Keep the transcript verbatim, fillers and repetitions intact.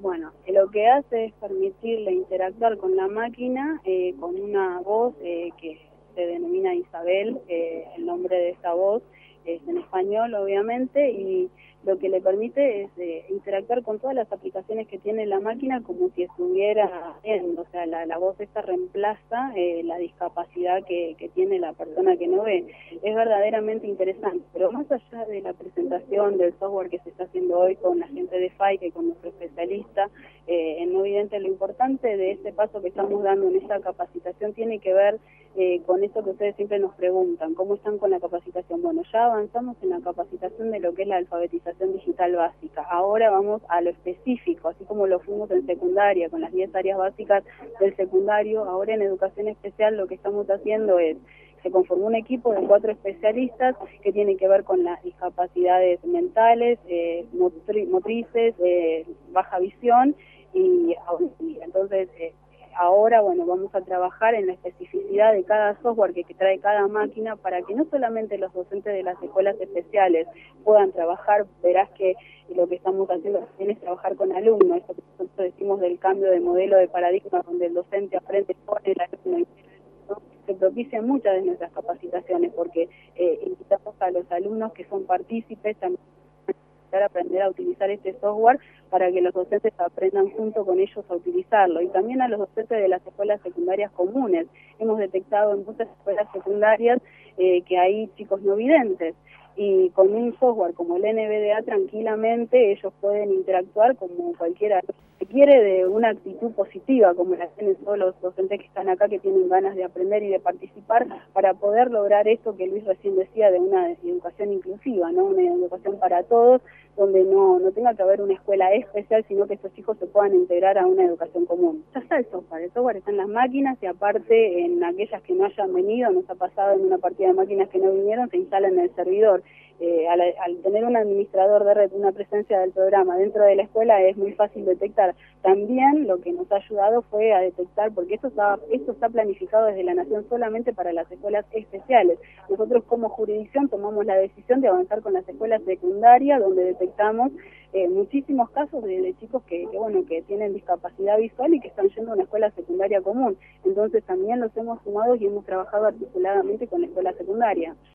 Bueno, eh, lo que hace es permitirle interactuar con la máquina eh, con una voz eh, que se denomina Isabel, eh, el nombre de esa voz es en español obviamente, y lo que le permite es eh, interactuar con todas las aplicaciones que tiene la máquina como si estuviera viendo, o sea, la, la voz esta reemplaza eh, la discapacidad que, que tiene la persona que no ve. Es verdaderamente interesante, pero más allá de la presentación del software que se está haciendo hoy con la gente de FAICA y con nuestro especialista eh, en no vidente, lo importante de este paso que estamos dando en esta capacitación tiene que ver eh, con esto que ustedes siempre nos preguntan, ¿cómo están con la capacitación? Bueno, ya avanzamos en la capacitación de lo que es la alfabetización digital básica. Ahora vamos a lo específico, así como lo fuimos en secundaria, con las diez áreas básicas del secundario. Ahora en educación especial lo que estamos haciendo es, se conformó un equipo de cuatro especialistas que tienen que ver con las discapacidades mentales, eh, motri motrices, eh, baja visión y auditiva. Entonces, eh, ahora, bueno, vamos a trabajar en la especificidad de cada software que, que trae cada máquina para que no solamente los docentes de las escuelas especiales puedan trabajar. Verás que lo que estamos haciendo también es trabajar con alumnos, esto que nosotros decimos del cambio de modelo de paradigma, donde el docente aprende con el alumno, ¿no? Se propician muchas de nuestras capacitaciones porque eh, invitamos a los alumnos que son partícipes también a aprender a utilizar este software para que los docentes aprendan junto con ellos a utilizarlo, y también a los docentes de las escuelas secundarias comunes. Hemos detectado en muchas escuelas secundarias eh, que hay chicos no videntes, y con un software como el N V D A tranquilamente ellos pueden interactuar como cualquiera. Se quiere de una actitud positiva, como la tienen todos los docentes que están acá, que tienen ganas de aprender y de participar, para poder lograr esto que Luis recién decía de una educación inclusiva, ¿no? Una educación para todos, donde no, no tenga que haber una escuela especial, sino que estos chicos se puedan integrar a una educación común. Ya está el software, el software está en las máquinas, y aparte en aquellas que no hayan venido, nos ha pasado en una partida de máquinas que no vinieron, se instala en el servidor. Eh, al, al tener un administrador de red, una presencia del programa dentro de la escuela, es muy fácil detectar. También lo que nos ha ayudado fue a detectar, porque esto está, esto está planificado desde la Nación solamente para las escuelas especiales. Nosotros como jurisdicción tomamos la decisión de avanzar con las escuelas secundarias, donde detectamos eh, muchísimos casos de, de chicos que, que, bueno, que tienen discapacidad visual y que están yendo a una escuela secundaria común. Entonces también los hemos sumado y hemos trabajado articuladamente con la escuela secundaria.